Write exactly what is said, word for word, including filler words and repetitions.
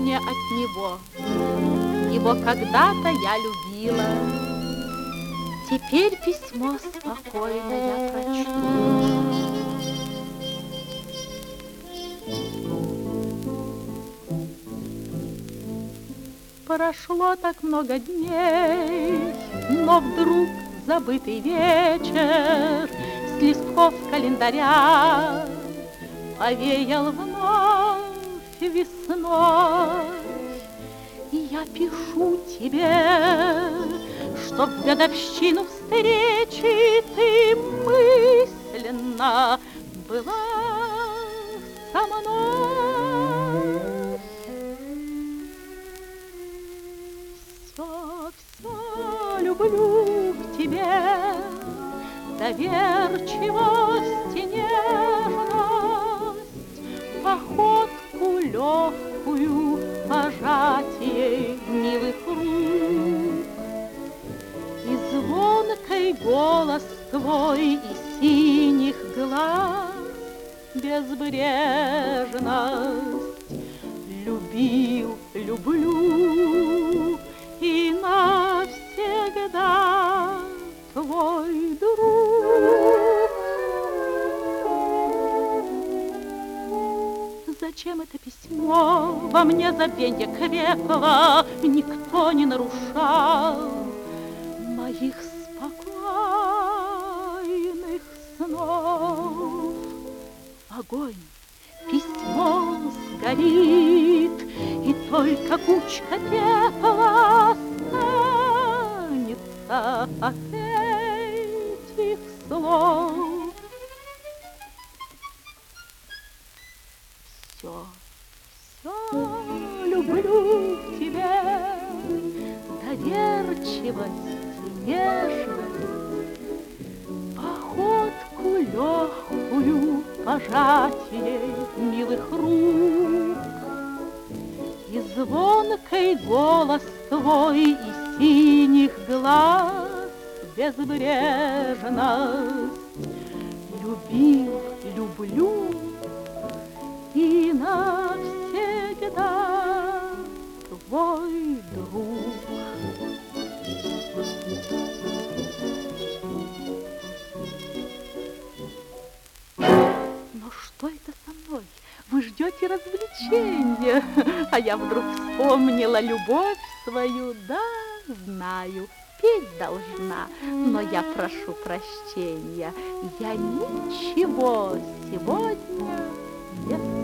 мне от него. Его когда-то я любила. Теперь письмо спокойно я прочту. Прошло так много дней, но вдруг забытый вечер с листков календаря повеял вновь весной. И я пишу тебе, чтоб в годовщину встречи ты мысленно была со мной. Все, все люблю к тебе, доверчивость и нежность, походку легкую, пожатие милых рук. И звонкий голос твой, и синих глаз безбрежность. Любил, люблю и навсегда твой друг. Зачем это письмо во мне забвенье крекло? Никто не нарушал моих спокойных снов. Огонь, письмо сгорит, и только кучка пепла останется от этих слов. Все, все люблю в тебе, доверчивость и нежность, походку легкую, пожатие милых рук. И звонкий голос твой, и синих глаз безбрежность. Любил, люблю и навсегда твой друг. Но что это со мной? Вы ждете развлечения, а я вдруг вспомнила любовь свою. Да, знаю, петь должна, но я прошу прощения. Я ничего сегодня не